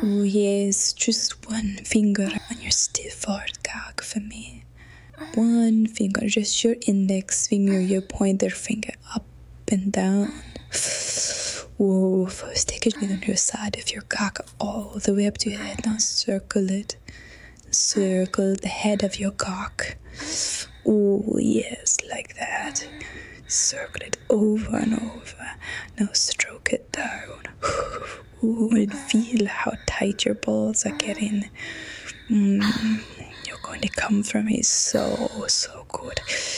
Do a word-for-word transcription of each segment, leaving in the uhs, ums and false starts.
Oh yes, just one finger on your stiff hard cock for me. One finger, just your index finger, your pointer finger up and down. Whoa, first take it on your side of your cock all the way up to your head. Now circle it. Circle the head of your cock. Oh yes, like that. Circle it over and over. Now stroke it down. Ooh, and feel how tight your balls are getting. Mm, you're going to come for me so, so good.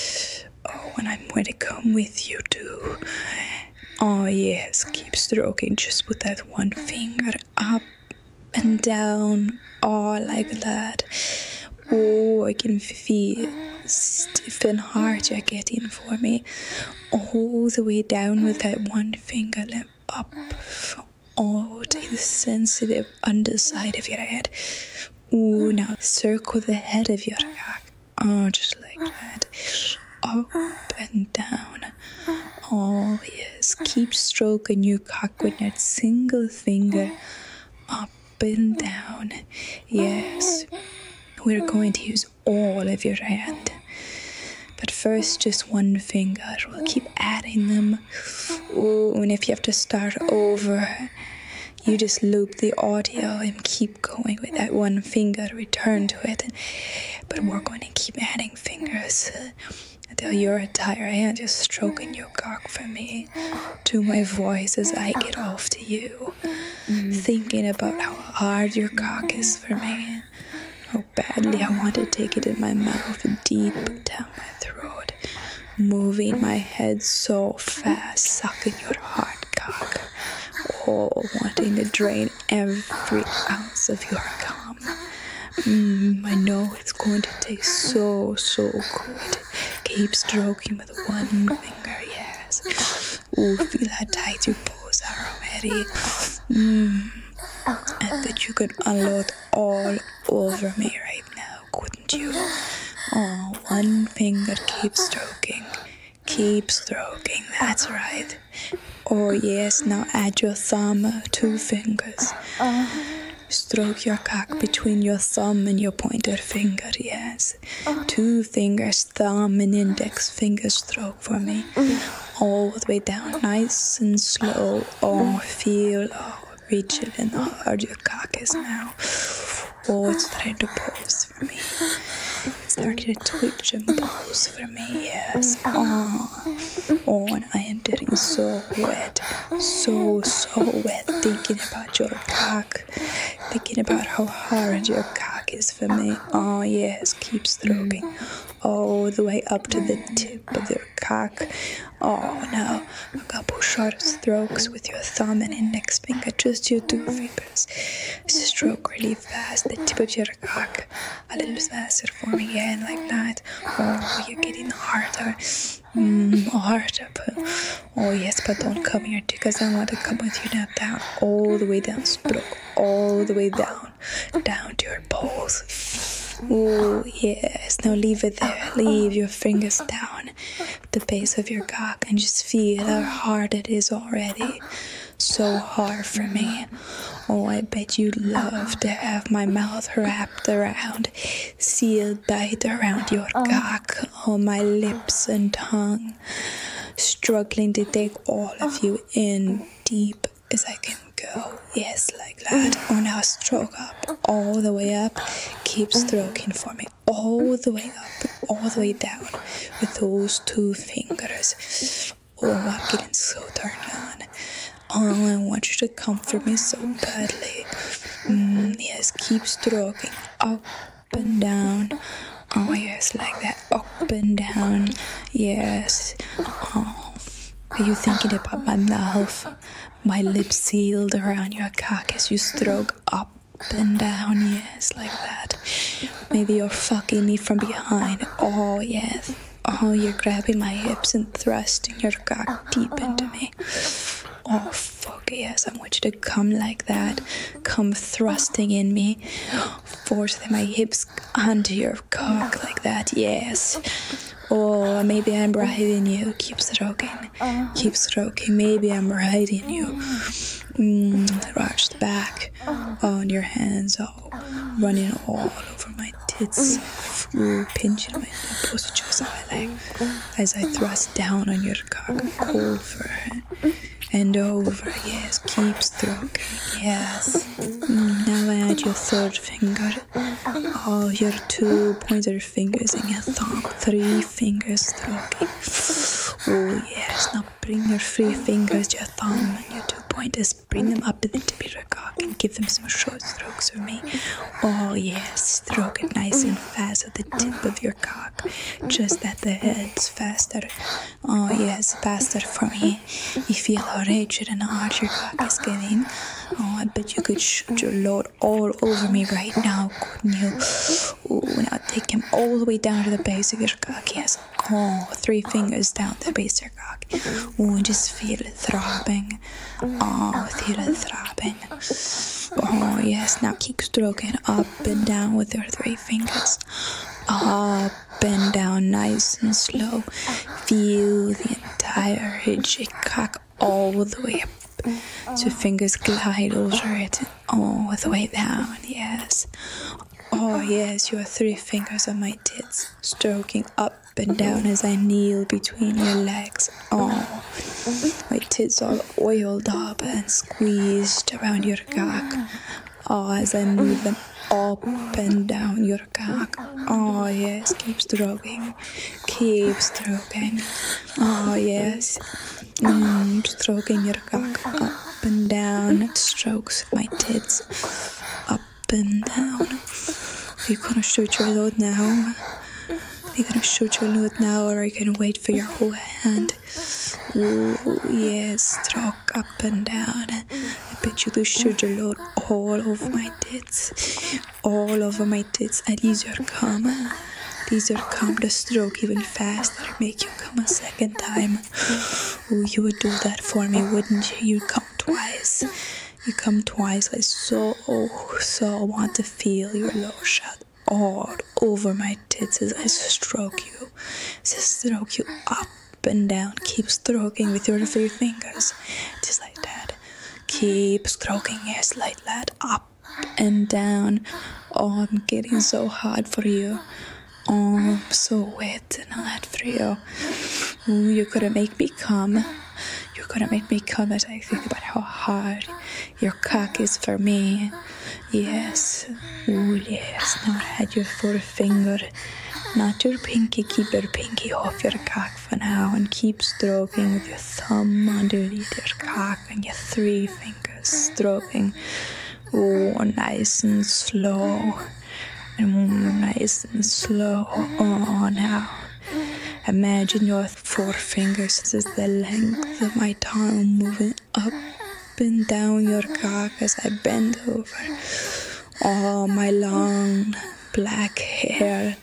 Oh, and I'm going to come with you too. Oh yes, keep stroking just with that one finger up and down. Oh, like that. Oh, I can feel stiff and hard you're getting for me. All the way down with that one finger lip up. Oh, to the sensitive underside of your head. Oh, now circle the head of your cock. Oh, just like that. Up and down. Oh, yes. Keep stroking your cock with that single finger. Up and down. Yes. We're going to use all of your hand. But first, just one finger. We'll keep adding them. Oh, and if you have to start over, you just loop the audio and keep going with that one finger. Return to it. But we're going to keep adding fingers until you're tired and just stroking your cock for me to my voice as I get off to you. Mm. Thinking about how hard your cock is for me. How badly I want to take it in my mouth, deep down my throat, moving my head so fast, sucking your hard cock, oh, wanting to drain every ounce of your cum. Mm, I know it's going to taste so, so good. Keep stroking with one finger, yes. Oh, feel how tight your balls are already. Mm. I bet you could unload all over me right now, couldn't you? Oh, one finger, keep stroking. Keep stroking, that's right. Oh yes, now add your thumb, two fingers. Stroke your cock between your thumb and your pointer finger, yes. Two fingers, thumb and index finger stroke for me. All the way down, nice and slow. Oh, feel, oh. Reach it and how hard your cock is now. Oh, it's starting to pulse for me. It's starting to twitch and pulse for me, yes. Oh, oh, and I am getting so wet. So, so wet thinking about your cock. Thinking about how hard your cock is for me. Oh, yes, keep stroking. All the way up to the tip of your cock. Oh, now a couple short strokes with your thumb and index finger, just your two fingers. Stroke really fast the tip of your cock. A little faster for me again, like that. Oh, you're getting harder. Mm, harder. But, oh, yes, but don't come here because I want to come with you now down. All the way down, stroke. All the way down. Down to your balls. Oh, yes. Now leave it there. Leave your fingers down at the base of your cock and just feel how hard it is already. So hard for me. Oh, I bet you'd love to have my mouth wrapped around, sealed tight around your cock. Oh, my lips and tongue, struggling to take all of you in deep as I can go. Yes, like that. Oh, now stroke up, all the way up. Keep stroking for me, all the way up, all the way down, with those two fingers. Oh, I'm getting so turned on. Oh, I want you to comfort me so badly. Mm, yes, keep stroking, up and down. Oh, yes, like that, up and down. Yes. Oh, are you thinking about my mouth? My lips sealed around your cock as you stroke up and down, yes, like that. Maybe you're fucking me from behind. Oh, yes. Oh, you're grabbing my hips and thrusting your cock deep into me. Oh, fuck, yes, I want you to come like that. Come thrusting in me. Force my hips onto your cock like that, yes. Oh, maybe I'm riding you. Keep stroking. Keep stroking. Maybe I'm riding you. Mm, arch the back. on your hands, oh, running all over my tits, ooh, pinching my nipples just how I like, as I thrust down on your cock, over and over, yes, keep stroking, yes. Mm, now I add your third finger, oh, your two pointer fingers and your thumb, three fingers stroking. Oh yes, now bring your three fingers, your thumb and your two pointers, bring them up to the tip of your cock and give them some short strokes for me. Oh yes, stroke it nice and fast at the tip of your cock, just at the heads, faster. Oh yes, faster for me. You feel how rigid and hard your cock is getting. Oh, I bet you could shoot your load all over me right now, couldn't you? Oh, now take him all the way down to the base of your cock, yes. Oh, three fingers down the base of your cock. Oh, and just feel it throbbing. Oh, feel it throbbing. Oh, yes, now keep stroking up and down with your three fingers. Up and down, nice and slow. Feel the entire rigid cock all the way up. So fingers glide over it all the way down, yes. Oh yes, your three fingers on my tits, stroking up and down as I kneel between your legs. Oh, my tits all oiled up and squeezed around your cock. Oh, as I move them up and down your cock. Oh yes, keep stroking, keep stroking. Oh yes, mm, stroking your cock up and down. Strokes my tits up and down. Are you gonna shoot your load now? Are you gonna shoot your load now, or are you gonna wait for your whole hand? Ooh, yes, stroke up and down. I bet you to shoot your load all over my tits. All over my tits. And these are come. These are come to stroke even faster, make you come a second time. Ooh, you would do that for me, wouldn't you? You'd come twice. You come twice. I so, oh, so want to feel your low shot all over my tits as I stroke you. As I stroke you up and down. Keep stroking with your three fingers. Just like that. Keep stroking, yes, like that. Up and down. Oh, I'm getting so hard for you. Oh, I'm so wet and hot for you. Ooh, you're gonna make me come. You're gonna make me come as I think about how hard your cock is for me. Yes. Ooh, yes. Now add your forefinger, not your pinky. Keep your pinky off your cock for now and keep stroking with your thumb underneath your cock and your three fingers stroking. Ooh, nice and slow. And nice and slow. Oh, now imagine your four fingers as the length of my tongue moving up and down your cock as I bend over. Oh, my long black hair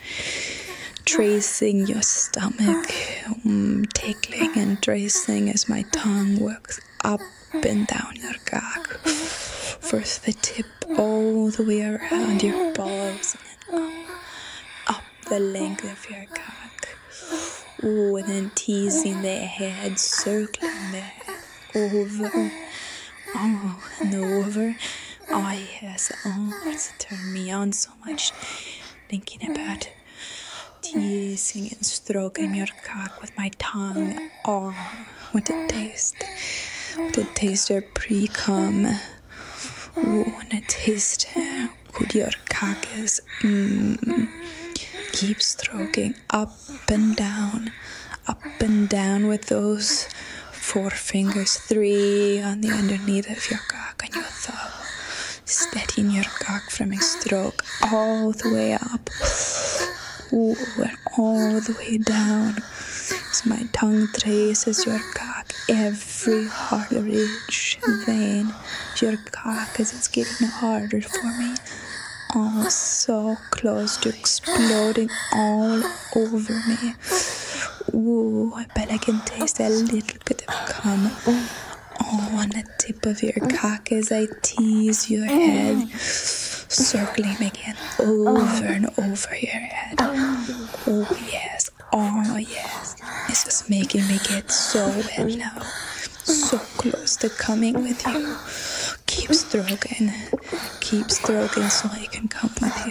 tracing your stomach, um, tickling and tracing as my tongue works up and down your cock. First the tip all the way around your balls, and then up the length of your cock. Ooh, and then teasing the head, circling the head over. Oh, and over. Oh, yes. Oh, it's turned me on so much thinking about teasing and stroking your cock with my tongue. Oh, what a taste. What a taste your pre-cum. Ooh, and a taste how good your cock is. Mm. Keep stroking up and down, up and down with those four fingers, three on the underneath of your cock and your thumb. Steadying your cock from a stroke all the way up. Ooh, and all the way down. As my tongue traces your cock, every heart ridge vein, your cock as it's getting harder for me. Oh, so close to exploding all over me. Ooh, I bet I can taste a little bit of cum. Oh, on the tip of your cock as I tease your head, circling again over and over your head. Oh, yes. Oh, yes. This is making me get so wet now. So close to coming with you. keep stroking, keep stroking so I can come with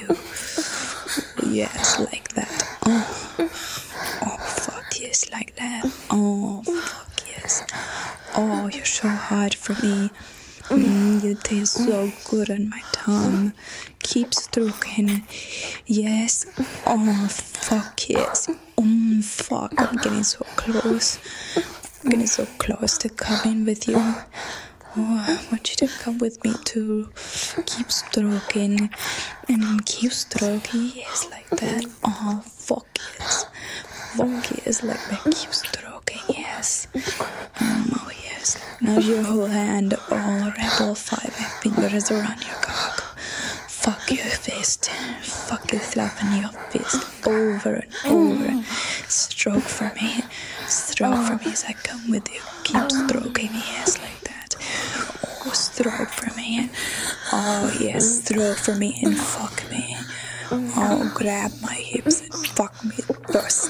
you. Yes, like that. Oh, oh, fuck yes, like that. Oh, fuck yes. Oh, you're so hard for me. Mm, you taste so good on my tongue. Keep stroking. Yes. Oh, fuck yes. Oh, fuck. I'm getting so close. I'm getting so close to coming with you. Oh, I want you to come with me too. Keep stroking. And keep stroking. Yes, like that. Oh, fuck yes. Fuck yes, like that. Keep stroking. Yes. Um, oh, yes. Now your whole hand, all rebel five fingers around your cock. Fuck your fist. Fuck you slapping your fist over and over. Stroke for me. Stroke for me as I come with you. Keep stroking. Yes, like that. Oh, stroke for me. Oh, yes. Stroke for me and fuck me. Oh, grab my hips and fuck me first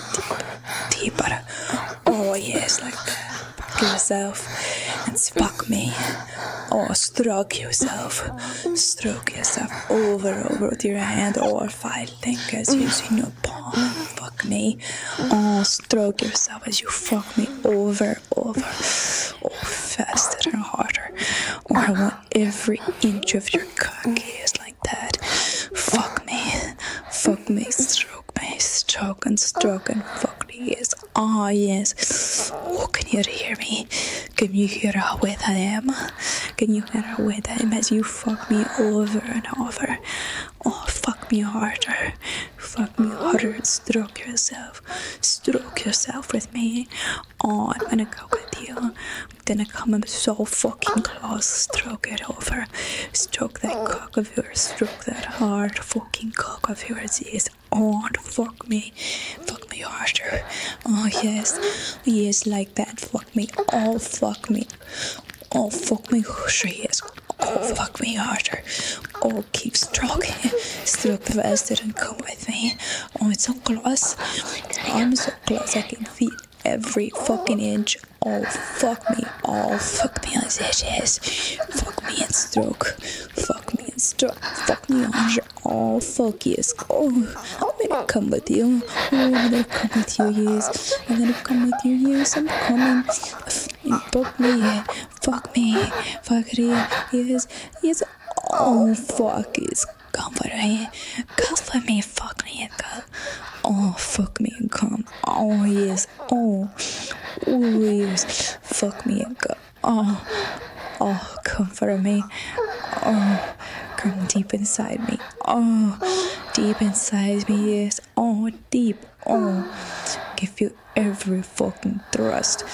deep, deeper. Oh, yes, like that. Fuck yourself and fuck me. Oh, stroke yourself. Stroke yourself over, over with your hand or five fingers using your palm. Fuck me. Oh, stroke yourself as you fuck me over, over. Oh, faster and harder. Oh, I want every inch of your cock is like that. Fuck me. Fuck me. Stroke me. Stroke and stroke and fuck me. Yes. Ah, oh, yes. Oh, can you hear me? Can you hear how wet I am? Can you hear how wet I am as you fuck me over and over? Oh, fuck me harder. Fuck me harder and stroke yourself. Stroke yourself with me. Oh, I'm gonna go with you. I'm gonna come up so fucking close. Stroke it over. Stroke that cock of yours. Stroke that hard fucking cock of yours. Yes. Oh, fuck me. Fuck me harder. Oh, yes. Yes, like that. Fuck me. Oh, fuck me. Oh, fuck me harder. Yes. Oh, fuck me harder. Oh, keep stroking. Stroke faster and come with me. Oh, it's so close. I'm so close. I can feel every fucking inch. Oh, fuck me. Oh, fuck me. I said yes. Fuck me and stroke. Fuck me and stroke. Fuck me harder. Oh, fuck yes. Oh, I'm gonna come with you. Oh, I'm gonna come with you, yes. I'm gonna come with you, yes. I'm coming. Fuck me. Fuck me. Fuck it. Yes. Yes. Oh, fuck yes. Come for me. Come for me. Fuck me and come. Oh, fuck me and come. Oh, yes. Oh. Oh, yes. Fuck me and come. Oh. Oh, come for me. Oh. Come deep inside me. Oh. Deep inside me, yes. Oh, deep. Oh. Give you every fucking thrust.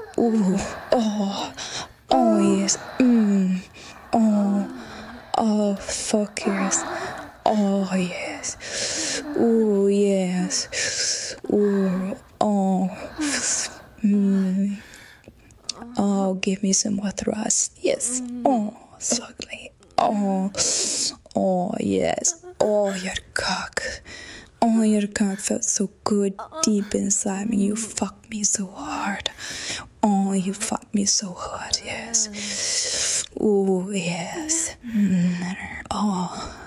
Oh. Oh. Oh, yes. Mmm. Oh. Oh, fuck yes. Oh, yes. Oh, yes. Oh, oh. Mm. Oh, give me some more thrust. Yes. Oh, so ugly. Oh, oh, yes. Oh, your cock. Oh, your cock felt so good deep inside me. You fucked me so hard. Oh, you fucked me so hard, yes. Oh, yes. Mm. Oh.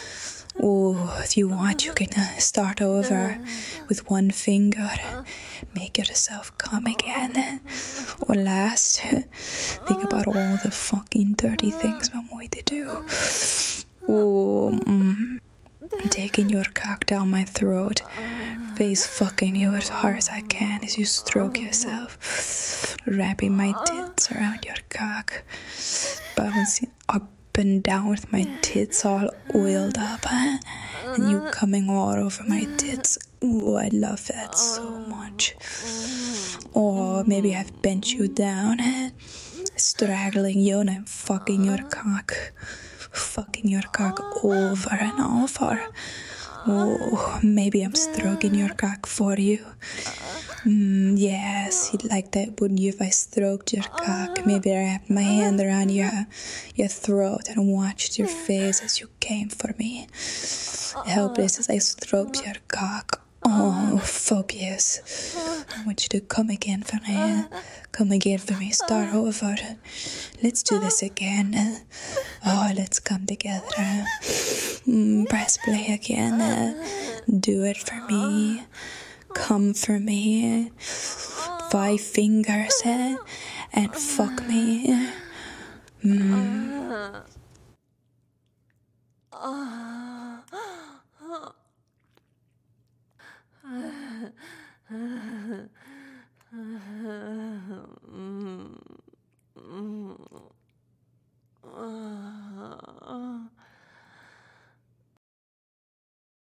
Oh, if you want, you can uh, start over with one finger. Make yourself come again. Or last, think about all the fucking dirty things I'm going to do. Oh, mm. Taking your cock down my throat. Face fucking you as hard as I can as you stroke yourself. Wrapping my tits around your cock. Bouncing up and down with my tits all oiled up. Huh? And you coming all over my tits. Ooh, I love that so much. Or maybe I've bent you down. Huh? Straggling you and I'm fucking your cock. Fucking your cock over and over. Oh, maybe I'm stroking your cock for you. Mm, yes, you'd like that, wouldn't you, if I stroked your cock? Maybe I wrapped my hand around your, your throat and watched your face as you came for me. Helpless as I stroked your cock. Oh, phobias. I want you to come again for me. Come again for me. Start over. Let's do this again. Oh, let's come together. Mm, press play again. Do it for me. Come for me. Five fingers and fuck me. Mm. Uh,